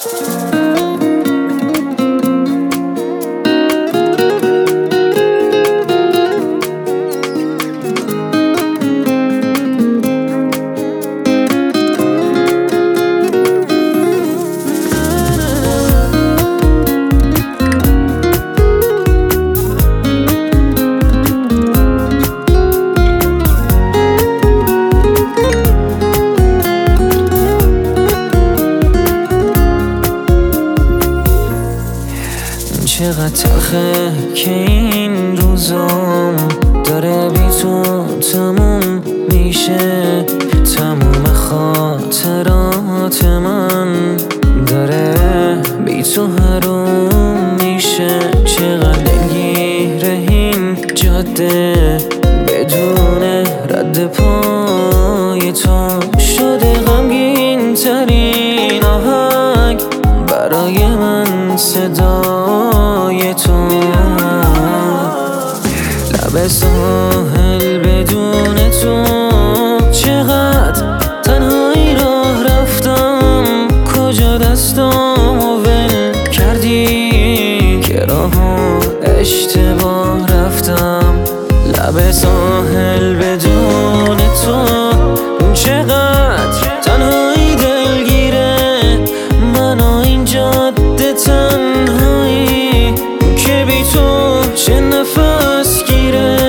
چقدر تلخه که این روزام داره بی تو تموم میشه. تموم خاطرات من داره بی تو حروم میشه. چقدر دلگیره این جاده بدون رد پای تو شده غمگین ترین آهنگ برای من صدای تو. لب ساحل بدون تو چقدر تنهایی راه رفتم. کجا دستامو ول کردی که راهو اشتباه رفتم. لب ساحل بدون تو چقدر تنهایی دلگیره منو این جاده تنهایی که بی تو چه نفس گیره.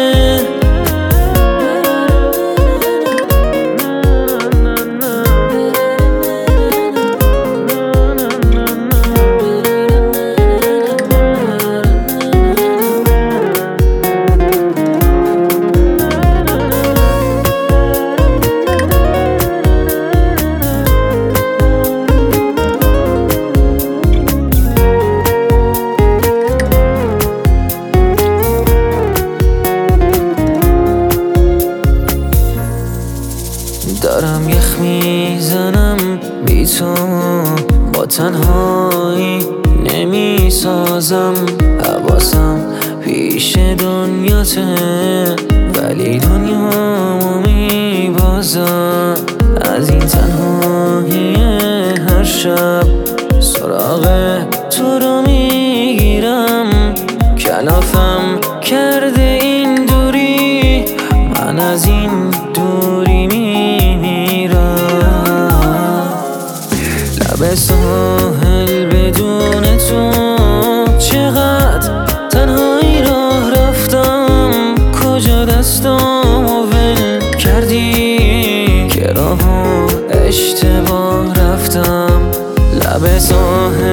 دارم یخ میزنم بی تو با تنهایی نمیسازم. حواسم پیش دنیاته ولی دنیامو میبازم. از این تنهایی هر شب سراغ تو رو میگیرم. کلافم کرده این دوری من از این دوری لب ساحل بدون تو چقدر تنهایی راه رفتم. کجا دستامو ول کردی که راهو اشتباه رفتم. لب ساحل